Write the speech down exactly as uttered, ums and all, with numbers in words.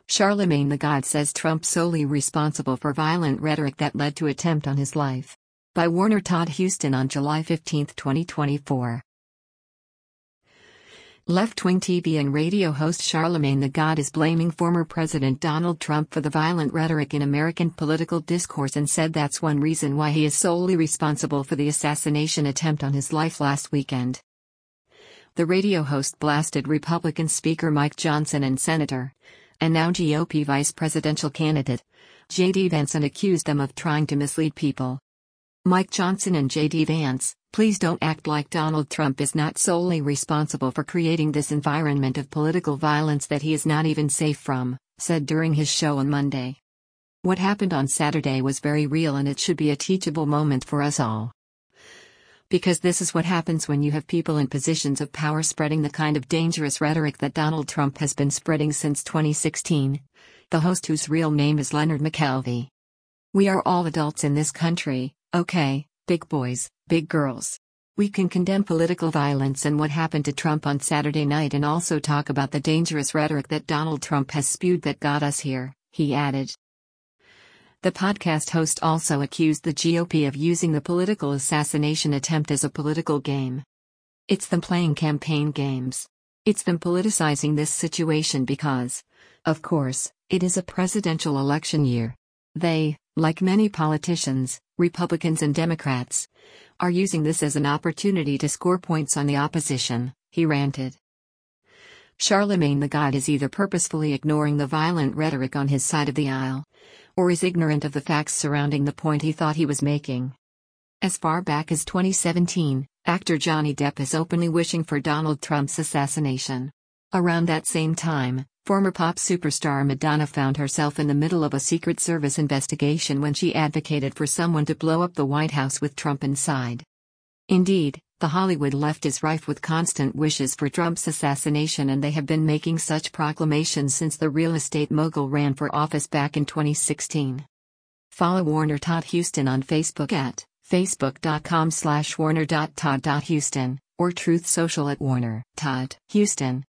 Charlemagne the God says Trump solely responsible for violent rhetoric that led to attempt on his life. By Warner Todd Huston on July fifteenth, twenty twenty-four. Left-wing T V and radio host Charlemagne the God is blaming former President Donald Trump for the violent rhetoric in American political discourse and said that's one reason why he is solely responsible for the assassination attempt on his life last weekend. The radio host blasted Republican Speaker Mike Johnson and Senator, and now G O P vice presidential candidate, J D Vance, and accused them of trying to mislead people. Mike Johnson and J D Vance, please don't act like Donald Trump is not solely responsible for creating this environment of political violence that he is not even safe from, said during his show on Monday. What happened on Saturday was very real and it should be a teachable moment for us all. Because this is what happens when you have people in positions of power spreading the kind of dangerous rhetoric that Donald Trump has been spreading since twenty sixteen. The host, whose real name is Leonard McKelvey. We are all adults in this country, okay, big boys, big girls. We can condemn political violence and what happened to Trump on Saturday night and also talk about the dangerous rhetoric that Donald Trump has spewed that got us here, he added. The podcast host also accused the G O P of using the political assassination attempt as a political game. It's them playing campaign games. It's them politicizing this situation because, of course, it is a presidential election year. They, like many politicians, Republicans and Democrats, are using this as an opportunity to score points on the opposition, he ranted. Charlemagne the God is either purposefully ignoring the violent rhetoric on his side of the aisle, or is ignorant of the facts surrounding the point he thought he was making. As far back as twenty seventeen, actor Johnny Depp is openly wishing for Donald Trump's assassination. Around that same time, former pop superstar Madonna found herself in the middle of a Secret Service investigation when she advocated for someone to blow up the White House with Trump inside. Indeed, the Hollywood left is rife with constant wishes for Trump's assassination, and they have been making such proclamations since the real estate mogul ran for office back in twenty sixteen. Follow Warner Todd Huston on Facebook at facebook.com slash warner.todd.huston or Truth Social at Warner Todd Huston.